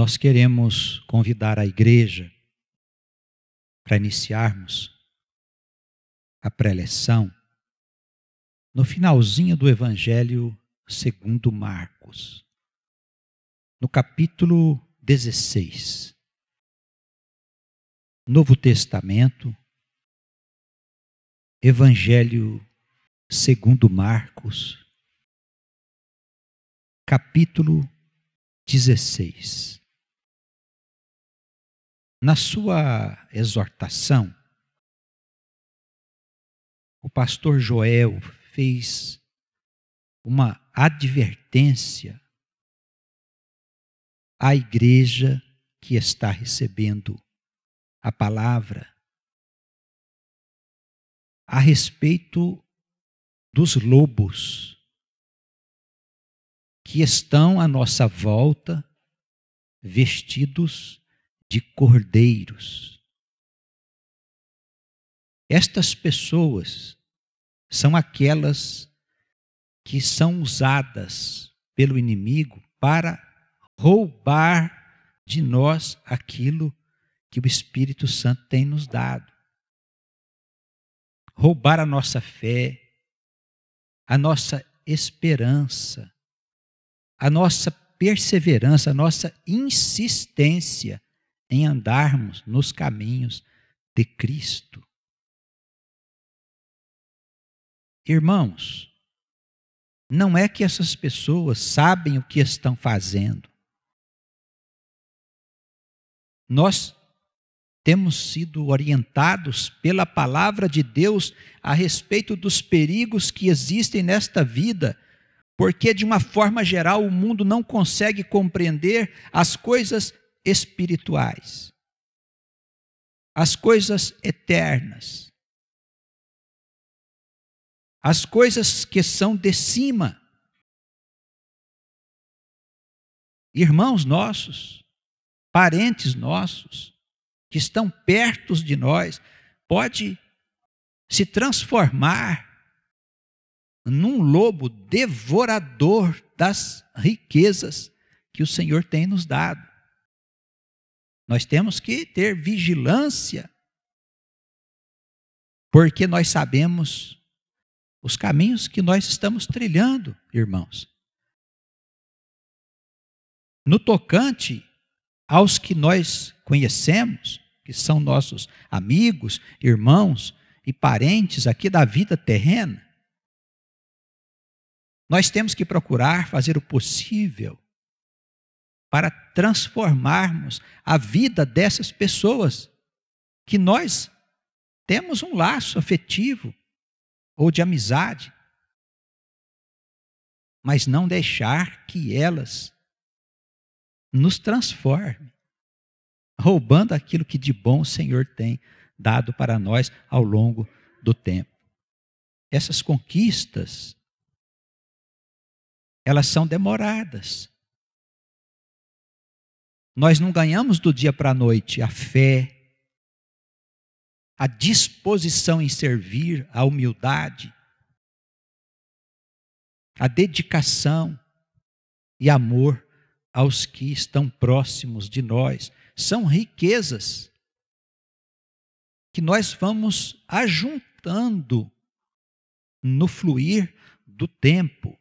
Nós queremos convidar a igreja para iniciarmos a preleção no finalzinho do Evangelho segundo Marcos, no capítulo 16. Novo Testamento, Evangelho segundo Marcos, capítulo 16. Na sua exortação, o pastor Joel fez uma advertência à igreja que está recebendo a palavra a respeito dos lobos que estão à nossa volta, vestidos de cordeiros. Estas pessoas são aquelas que são usadas pelo inimigo para roubar de nós aquilo que o Espírito Santo tem nos dado. Roubar a nossa fé, a nossa esperança, a nossa perseverança, a nossa insistência em andarmos nos caminhos de Cristo. Irmãos, não é que essas pessoas sabem o que estão fazendo. Nós temos sido orientados pela palavra de Deus a respeito dos perigos que existem nesta vida, porque de uma forma geral o mundo não consegue compreender as coisas espirituais, as coisas eternas, as coisas que são de cima. Irmãos nossos, parentes nossos, que estão perto de nós, pode se transformar num lobo devorador das riquezas que o Senhor tem nos dado. Nós temos que ter vigilância, porque nós sabemos os caminhos que nós estamos trilhando, irmãos. No tocante aos que nós conhecemos, que são nossos amigos, irmãos e parentes aqui da vida terrena, nós temos que procurar fazer o possível para transformarmos a vida dessas pessoas que nós temos um laço afetivo ou de amizade, mas não deixar que elas nos transformem, roubando aquilo que de bom o Senhor tem dado para nós ao longo do tempo. Essas conquistas, elas são demoradas. Nós não ganhamos do dia para a noite a fé, a disposição em servir, a humildade, a dedicação e amor aos que estão próximos de nós. São riquezas que nós vamos ajuntando no fluir do tempo.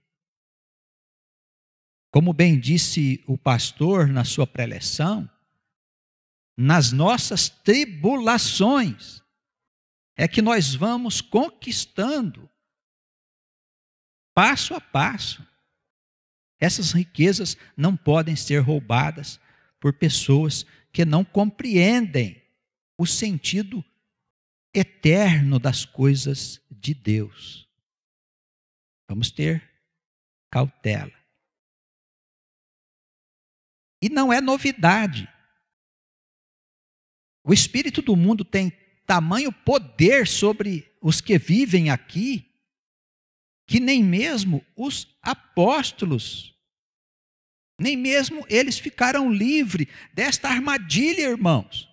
Como bem disse o pastor na sua preleção, nas nossas tribulações é que nós vamos conquistando, passo a passo. Essas riquezas não podem ser roubadas por pessoas que não compreendem o sentido eterno das coisas de Deus. Vamos ter cautela. E não é novidade. O espírito do mundo tem tamanho poder sobre os que vivem aqui, que nem mesmo os apóstolos, nem mesmo eles ficaram livres desta armadilha, irmãos.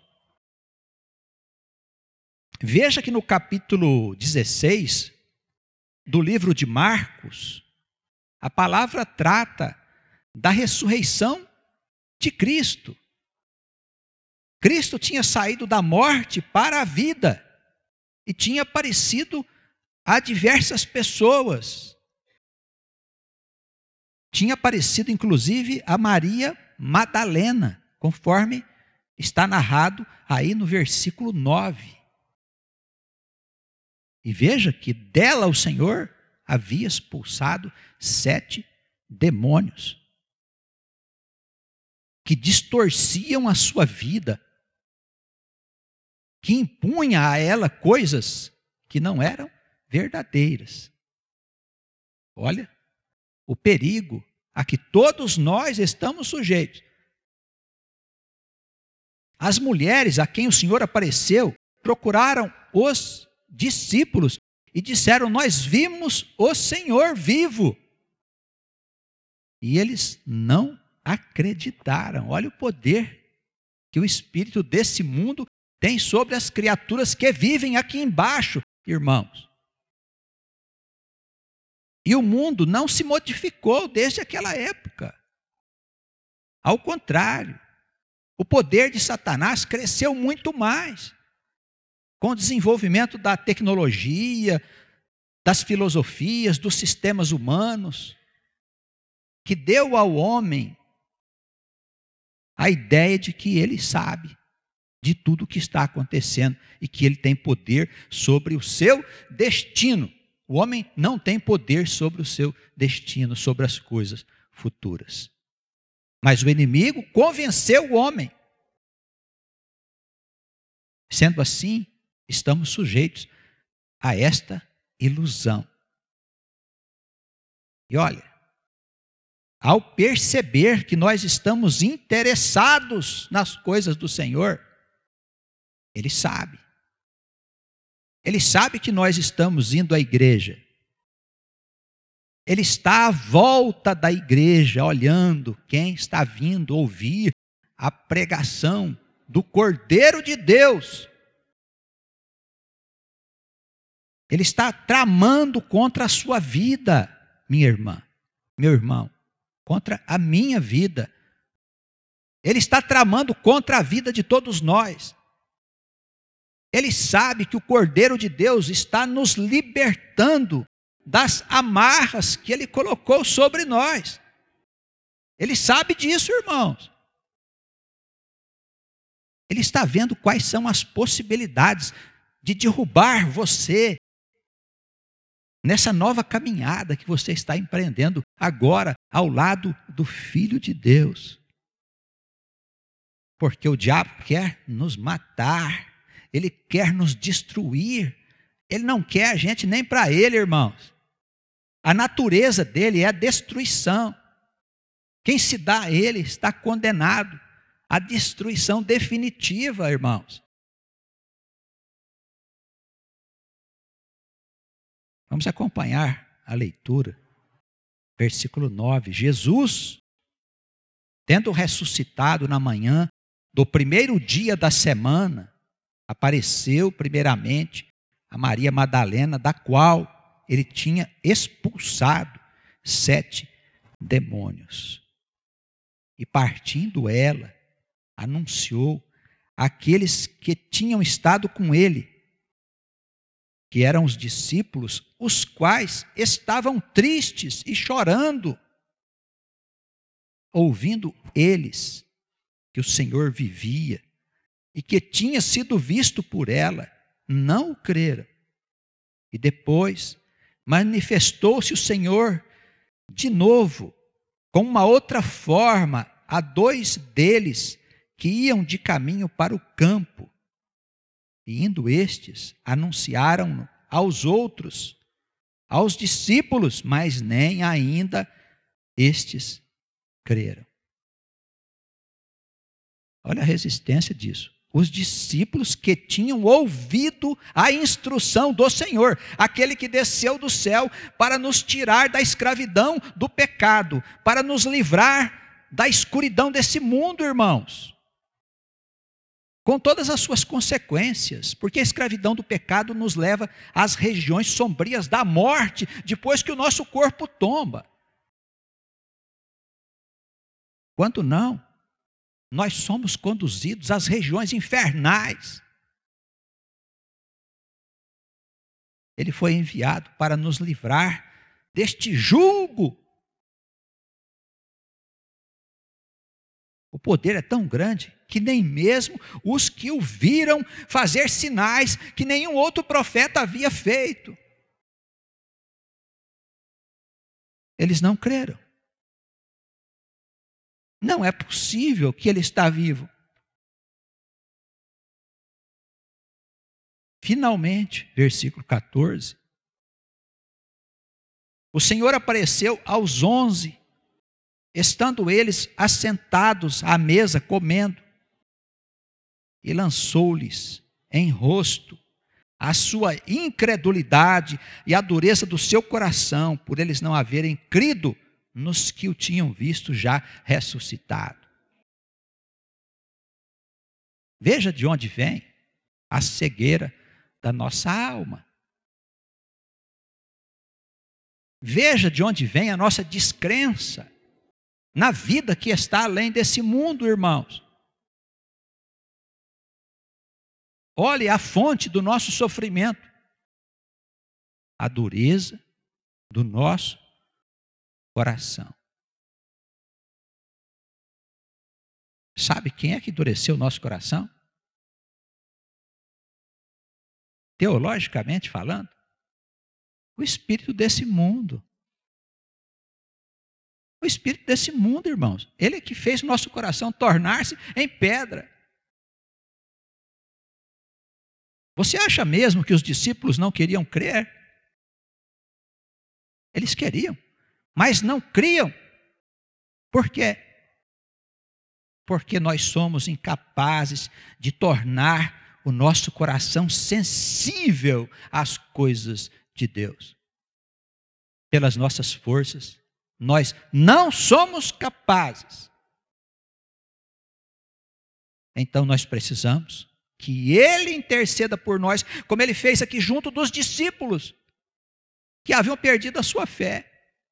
Veja que no capítulo 16 do livro de Marcos, a palavra trata da ressurreição de Cristo. Cristo tinha saído da morte para a vida e tinha aparecido a diversas pessoas. Tinha aparecido, inclusive, a Maria Madalena, conforme está narrado aí no versículo 9. E veja que dela o Senhor havia expulsado 7 demônios que distorciam a sua vida, que impunha a ela coisas que não eram verdadeiras. Olha o perigo a que todos nós estamos sujeitos. As mulheres a quem o Senhor apareceu procuraram os discípulos e disseram: nós vimos o Senhor vivo. E eles não acreditaram. Olha o poder que o espírito desse mundo tem sobre as criaturas que vivem aqui embaixo, irmãos. E o mundo não se modificou desde aquela época. Ao contrário, o poder de Satanás cresceu muito mais com o desenvolvimento da tecnologia, das filosofias, dos sistemas humanos, que deu ao homem a ideia de que ele sabe de tudo o que está acontecendo e que ele tem poder sobre o seu destino. O homem não tem poder sobre o seu destino, sobre as coisas futuras. Mas o inimigo convenceu o homem. Sendo assim, estamos sujeitos a esta ilusão. E olha, ao perceber que nós estamos interessados nas coisas do Senhor, Ele sabe. Ele sabe que nós estamos indo à igreja. Ele está à volta da igreja, olhando quem está vindo ouvir a pregação do Cordeiro de Deus. Ele está tramando contra a sua vida, minha irmã, meu irmão, contra a minha vida. Ele está tramando contra a vida de todos nós. Ele sabe que o Cordeiro de Deus está nos libertando das amarras que Ele colocou sobre nós. Ele sabe disso, irmãos. Ele está vendo quais são as possibilidades de derrubar você nessa nova caminhada que você está empreendendo agora ao lado do Filho de Deus. Porque o diabo quer nos matar. Ele quer nos destruir. Ele não quer a gente nem para ele, irmãos. A natureza dele é a destruição. Quem se dá a ele está condenado à destruição definitiva, irmãos. Vamos acompanhar a leitura. Versículo 9. Jesus, tendo ressuscitado na manhã do primeiro dia da semana, apareceu primeiramente a Maria Madalena, da qual ele tinha expulsado 7 demônios. E partindo ela, anunciou àqueles que tinham estado com ele, que eram os discípulos, os quais estavam tristes e chorando, ouvindo eles que o Senhor vivia e que tinha sido visto por ela, não o creram. E depois manifestou-se o Senhor de novo, com uma outra forma, a 2 deles que iam de caminho para o campo. E indo estes, anunciaram aos outros, aos discípulos, mas nem ainda estes creram. Olha a resistência disso. Os discípulos que tinham ouvido a instrução do Senhor, aquele que desceu do céu para nos tirar da escravidão do pecado, para nos livrar da escuridão desse mundo, irmãos, com todas as suas consequências, porque a escravidão do pecado nos leva às regiões sombrias da morte, depois que o nosso corpo tomba. Quanto não? nós somos conduzidos às regiões infernais. Ele foi enviado para nos livrar deste jugo. O poder é tão grande que nem mesmo os que o viram fazer sinais que nenhum outro profeta havia feito, eles não creram. Não é possível que ele está vivo. Finalmente, versículo 14, o Senhor apareceu aos 11, estando eles assentados à mesa comendo, e lançou-lhes em rosto a sua incredulidade e a dureza do seu coração, por eles não haverem crido nos que o tinham visto já ressuscitado. Veja de onde vem a cegueira da nossa alma. Veja de onde vem a nossa descrença na vida que está além desse mundo, irmãos. Olhe a fonte do nosso sofrimento, a dureza do nosso coração. Sabe quem é que endureceu o nosso coração? Teologicamente falando, o espírito desse mundo. O espírito desse mundo, irmãos. Ele é que fez o nosso coração tornar-se em pedra. Você acha mesmo que os discípulos não queriam crer? Eles queriam, mas não criam. Por quê? Porque nós somos incapazes de tornar o nosso coração sensível às coisas de Deus. Pelas nossas forças, nós não somos capazes. Então nós precisamos que Ele interceda por nós, como Ele fez aqui junto dos discípulos, que haviam perdido a sua fé.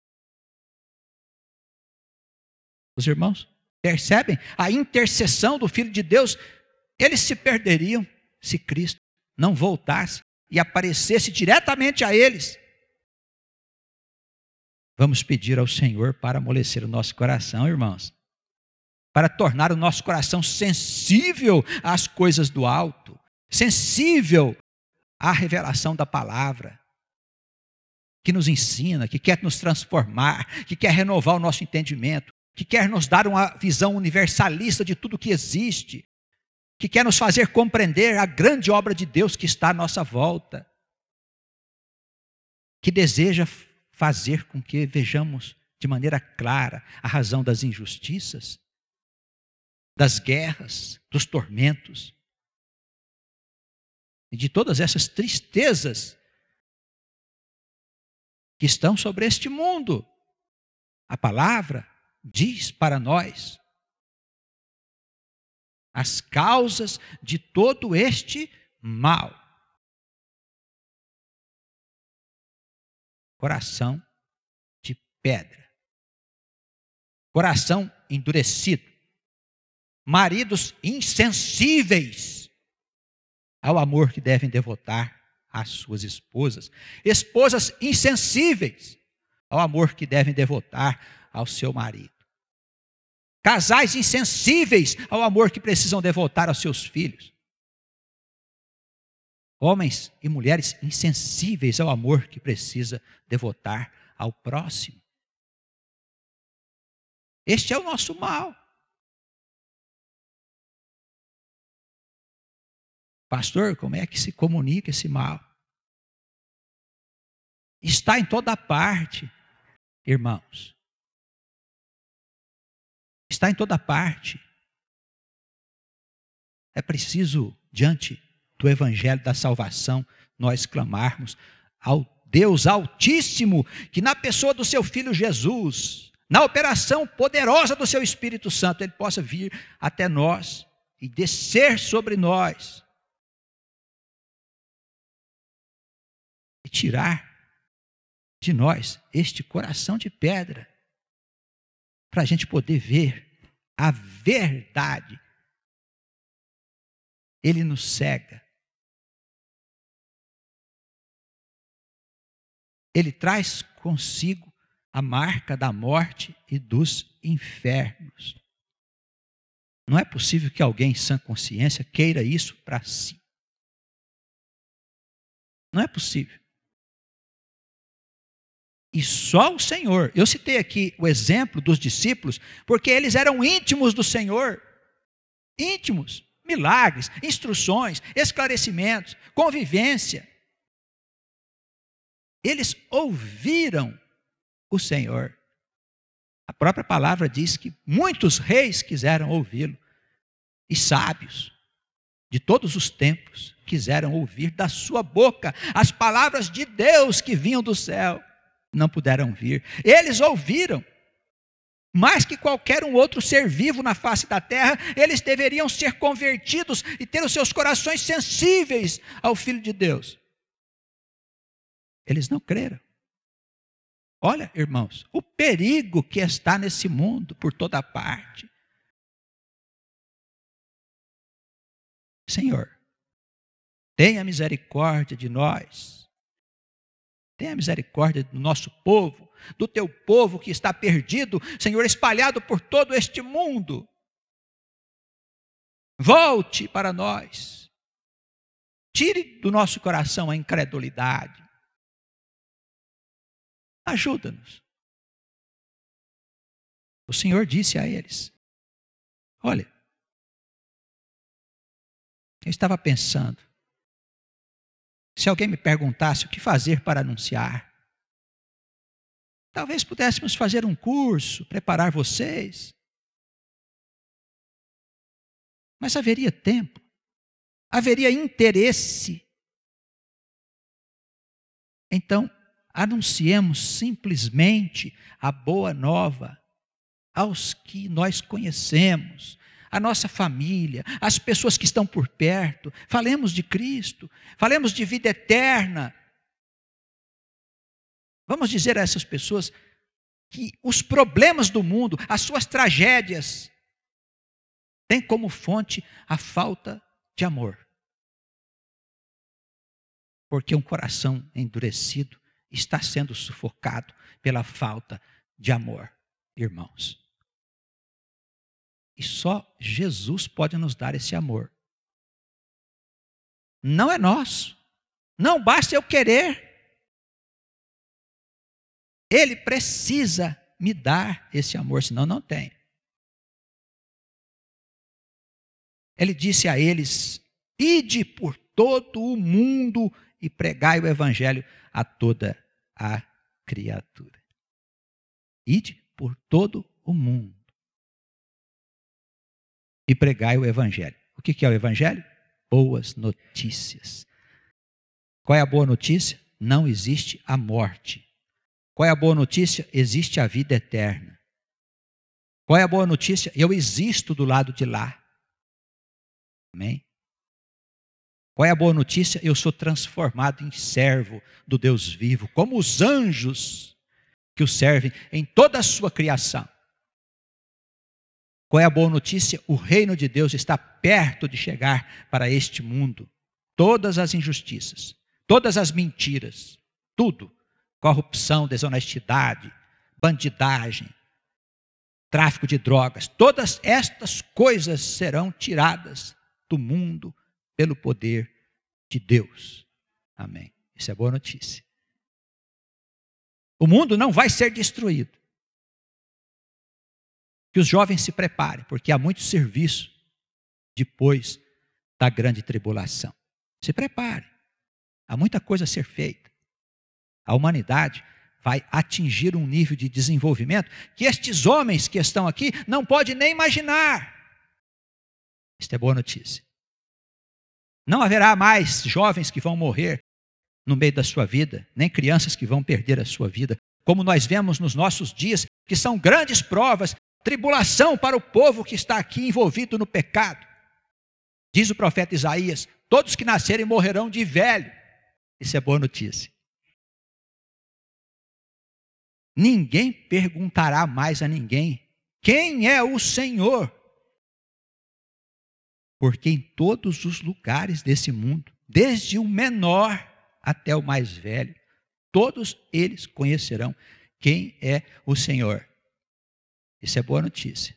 Os irmãos percebem a intercessão do Filho de Deus? Eles se perderiam se Cristo não voltasse e aparecesse diretamente a eles. Vamos pedir ao Senhor para amolecer o nosso coração, irmãos, para tornar o nosso coração sensível às coisas do alto, sensível à revelação da palavra, que nos ensina, que quer nos transformar, que quer renovar o nosso entendimento, que quer nos dar uma visão universalista de tudo que existe, que quer nos fazer compreender a grande obra de Deus que está à nossa volta, que deseja fazer com que vejamos de maneira clara a razão das injustiças, das guerras, dos tormentos e de todas essas tristezas que estão sobre este mundo. A palavra diz para nós as causas de todo este mal. Coração de pedra, coração endurecido, maridos insensíveis ao amor que devem devotar às suas esposas, esposas insensíveis ao amor que devem devotar ao seu marido, casais insensíveis ao amor que precisam devotar aos seus filhos, homens e mulheres insensíveis ao amor que precisa devotar ao próximo. Este é o nosso mal. Pastor, como é que se comunica esse mal? Está em toda parte, irmãos. Está em toda parte. É preciso, diante do Evangelho da salvação, nós clamarmos ao Deus Altíssimo, que na pessoa do seu Filho Jesus, na operação poderosa do seu Espírito Santo, Ele possa vir até nós e descer sobre nós e tirar de nós este coração de pedra, para a gente poder ver a verdade, ele nos cega. Ele traz consigo a marca da morte e dos infernos. Não é possível que alguém em sã consciência queira isso para si. Não é possível. E só o Senhor. Eu citei aqui o exemplo dos discípulos, porque eles eram íntimos do Senhor. Íntimos. Milagres, instruções, esclarecimentos, convivência. Eles ouviram o Senhor. A própria palavra diz que muitos reis quiseram ouvi-lo. E sábios de todos os tempos quiseram ouvir da sua boca as palavras de Deus que vinham do céu. Não puderam vir. Eles ouviram. Mais que qualquer um outro ser vivo na face da terra, eles deveriam ser convertidos e ter os seus corações sensíveis ao Filho de Deus. Eles não creram. Olha, irmãos, o perigo que está nesse mundo por toda parte. Senhor, tenha misericórdia de nós. Tenha misericórdia do nosso povo, do teu povo que está perdido, Senhor, espalhado por todo este mundo. Volte para nós. Tire do nosso coração a incredulidade. Ajuda-nos. O Senhor disse a eles: olha, eu estava pensando, se alguém me perguntasse o que fazer para anunciar, talvez pudéssemos fazer um curso, preparar vocês. Mas haveria tempo, haveria interesse. Então, anunciemos simplesmente a boa nova aos que nós conhecemos, a nossa família, as pessoas que estão por perto. Falemos de Cristo, falemos de vida eterna. Vamos dizer a essas pessoas que os problemas do mundo, as suas tragédias, têm como fonte a falta de amor. Porque um coração endurecido está sendo sufocado pela falta de amor, irmãos. E só Jesus pode nos dar esse amor. Não é nosso. Não basta eu querer. Ele precisa me dar esse amor, senão não tem. Ele disse a eles: ide por todo o mundo e pregai o evangelho a toda a criatura. Ide por todo o mundo e pregai o evangelho. O que é o evangelho? Boas notícias. Qual é a boa notícia? Não existe a morte. Qual é a boa notícia? Existe a vida eterna. Qual é a boa notícia? Eu existo do lado de lá. Amém? Qual é a boa notícia? Eu sou transformado em servo do Deus vivo, como os anjos que o servem em toda a sua criação. Qual é a boa notícia? O reino de Deus está perto de chegar para este mundo. Todas as injustiças, todas as mentiras, tudo, corrupção, desonestidade, bandidagem, tráfico de drogas, todas estas coisas serão tiradas do mundo pelo poder de Deus. Amém. Isso é boa notícia. O mundo não vai ser destruído. Que os jovens se preparem, porque há muito serviço depois da grande tribulação. Se prepare. Há muita coisa a ser feita. A humanidade vai atingir um nível de desenvolvimento que estes homens que estão aqui não podem nem imaginar. Isto é boa notícia. Não haverá mais jovens que vão morrer no meio da sua vida, nem crianças que vão perder a sua vida, como nós vemos nos nossos dias, que são grandes provas, tribulação para o povo que está aqui envolvido no pecado. Diz o profeta Isaías: todos que nascerem morrerão de velho. Isso é boa notícia. Ninguém perguntará mais a ninguém quem é o Senhor. Porque em todos os lugares desse mundo, desde o menor até o mais velho, todos eles conhecerão quem é o Senhor. Isso é boa notícia.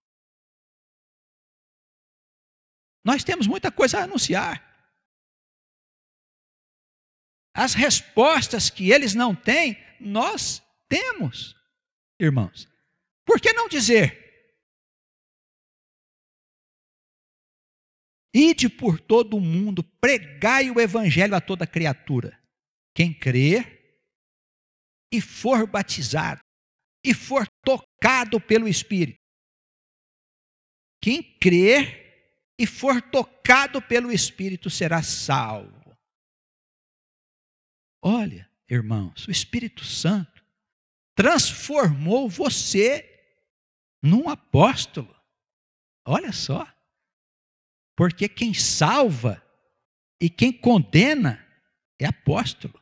Nós temos muita coisa a anunciar. As respostas que eles não têm, nós temos, irmãos. Por que não dizer? Ide por todo o mundo, pregai o evangelho a toda criatura. Quem crer e for batizado, e for tocado pelo Espírito. Quem crer e for tocado pelo Espírito será salvo. Olha, irmãos, o Espírito Santo transformou você num apóstolo. Olha só. Porque quem salva e quem condena é apóstolo.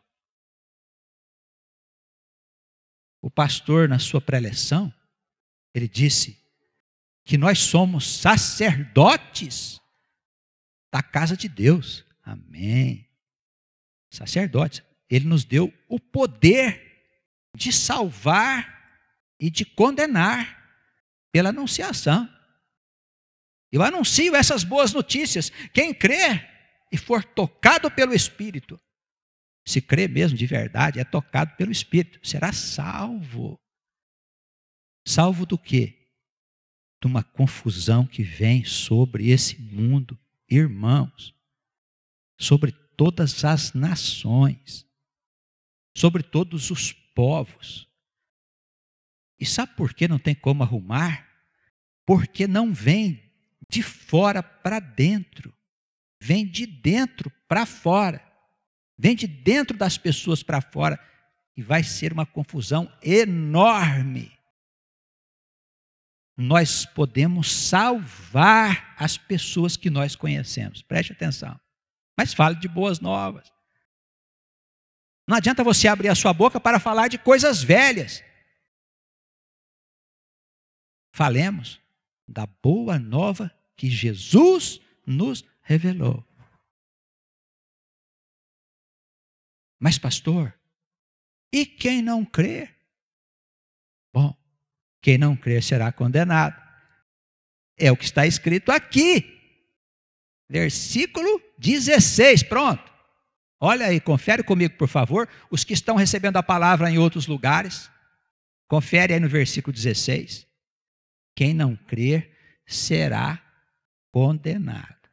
O pastor, na sua preleção, ele disse que nós somos sacerdotes da casa de Deus. Amém. Sacerdotes. Ele nos deu o poder de salvar e de condenar pela anunciação. Eu anuncio essas boas notícias. Quem crer e for tocado pelo Espírito, se crê mesmo de verdade, é tocado pelo Espírito, será salvo. Salvo do quê? De uma confusão que vem sobre esse mundo, irmãos, sobre todas as nações, sobre todos os povos. E sabe por que não tem como arrumar? Porque não vem de fora para dentro, vem de dentro para fora, vem de dentro das pessoas para fora, e vai ser uma confusão enorme. Nós podemos salvar as pessoas que nós conhecemos, preste atenção, mas fale de boas novas. Não adianta você abrir a sua boca para falar de coisas velhas. Falemos da boa nova que Jesus nos revelou. Mas, pastor, e quem não crer? Bom, quem não crer será condenado. É o que está escrito aqui. Versículo 16, pronto. Olha aí, confere comigo, por favor, os que estão recebendo a palavra em outros lugares. Confere aí no versículo 16. Quem não crer será condenado.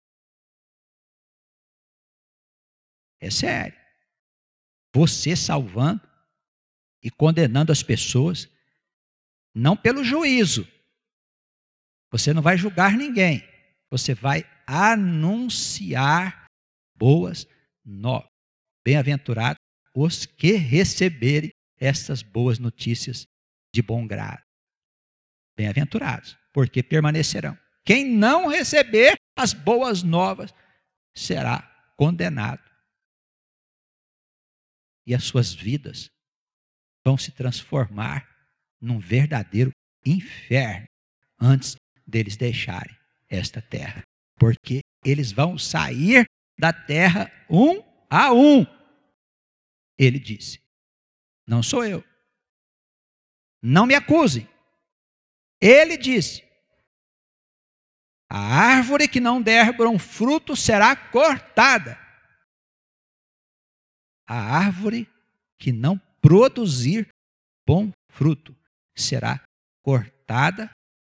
É sério. Você salvando e condenando as pessoas, não pelo juízo. Você não vai julgar ninguém. Você vai anunciar boas novas. Bem-aventurados os que receberem estas boas notícias de bom grado. Bem-aventurados, porque permanecerão. Quem não receber as boas novas será condenado. E as suas vidas vão se transformar num verdadeiro inferno antes deles deixarem esta terra. Porque eles vão sair da terra um a um. Ele disse, não sou eu. Não me acusem. Ele disse, a árvore que não der bom fruto será cortada. A árvore que não produzir bom fruto será cortada,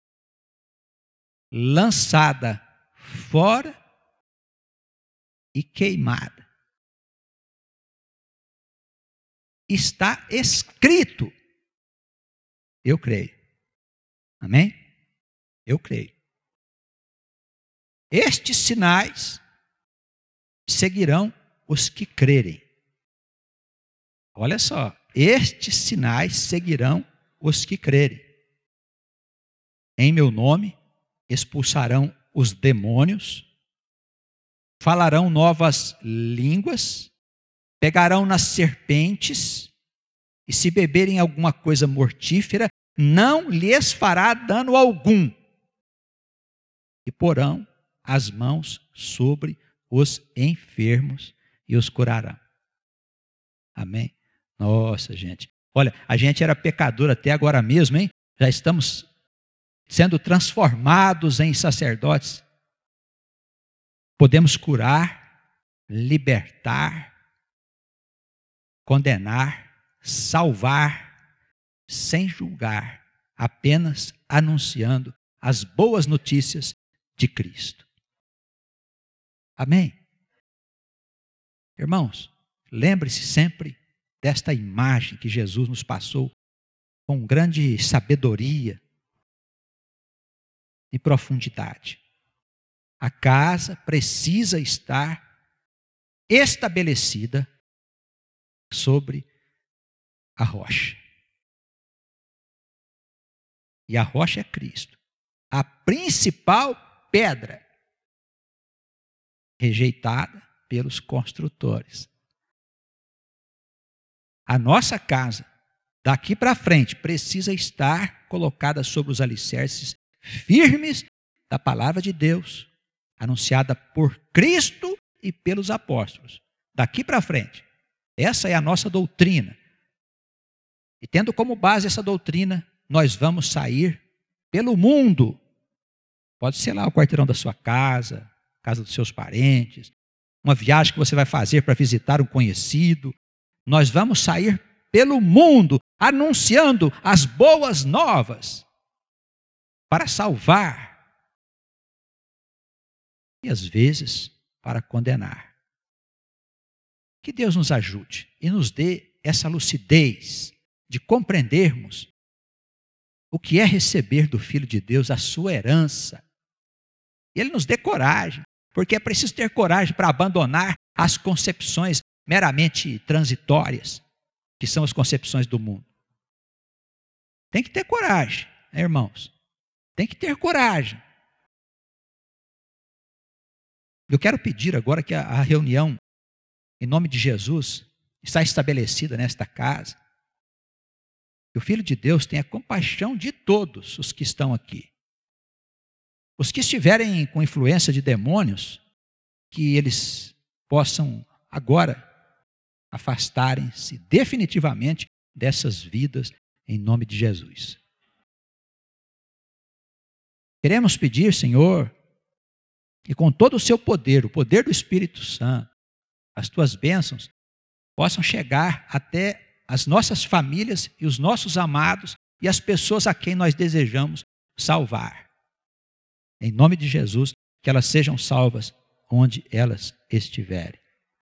lançada fora e queimada. Está escrito. Eu creio. Amém? Eu creio. Estes sinais seguirão os que crerem. Olha só, estes sinais seguirão os que crerem. Em meu nome expulsarão os demônios, falarão novas línguas, pegarão nas serpentes, e se beberem alguma coisa mortífera, não lhes fará dano algum, e porão as mãos sobre os enfermos e os curarão. Amém? Nossa, gente. Olha, a gente era pecador até agora mesmo, hein? Já estamos sendo transformados em sacerdotes. Podemos curar, libertar, condenar, salvar, sem julgar, apenas anunciando as boas notícias de Cristo. Amém? Irmãos, lembre-se sempre desta imagem que Jesus nos passou com grande sabedoria e profundidade. A casa precisa estar estabelecida sobre a rocha. E a rocha é Cristo. A principal pedra rejeitada pelos construtores. A nossa casa, daqui para frente, precisa estar colocada sobre os alicerces firmes da palavra de Deus, anunciada por Cristo e pelos apóstolos. Daqui para frente. Essa é a nossa doutrina. E tendo como base essa doutrina, nós vamos sair pelo mundo. Pode ser lá o quarteirão da sua casa, casa dos seus parentes, uma viagem que você vai fazer para visitar um conhecido. Nós vamos sair pelo mundo anunciando as boas novas para salvar e às vezes para condenar. Que Deus nos ajude e nos dê essa lucidez de compreendermos o que é receber do Filho de Deus a sua herança. E Ele nos dê coragem, porque é preciso ter coragem para abandonar as concepções meramente transitórias, que são as concepções do mundo. Tem que ter coragem, né, irmãos? Tem que ter coragem. Eu quero pedir agora que a reunião, em nome de Jesus, está estabelecida nesta casa. Que o Filho de Deus tenha compaixão de todos os que estão aqui. Os que estiverem com influência de demônios, que eles possam agora afastarem-se definitivamente dessas vidas em nome de Jesus. Queremos pedir, Senhor, que com todo o seu poder, o poder do Espírito Santo, as tuas bênçãos possam chegar até as nossas famílias e os nossos amados e as pessoas a quem nós desejamos salvar. Em nome de Jesus, que elas sejam salvas onde elas estiverem.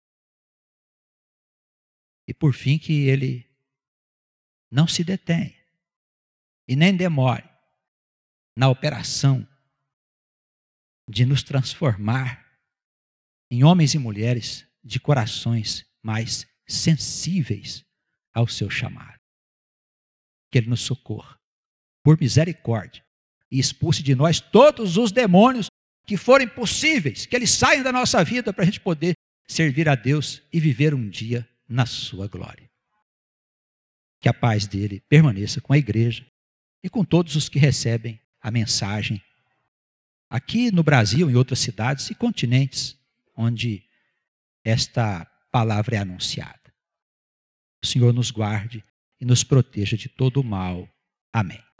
E por fim, que Ele não se detenha e nem demore na operação de nos transformar em homens e mulheres de corações mais sensíveis ao seu chamado. Que Ele nos socorra, por misericórdia, e expulse de nós todos os demônios que forem possíveis, que eles saiam da nossa vida para a gente poder servir a Deus e viver um dia na sua glória. Que a paz dele permaneça com a igreja e com todos os que recebem a mensagem aqui no Brasil, em outras cidades e continentes onde esta palavra é anunciada. O Senhor nos guarde e nos proteja de todo o mal. Amém.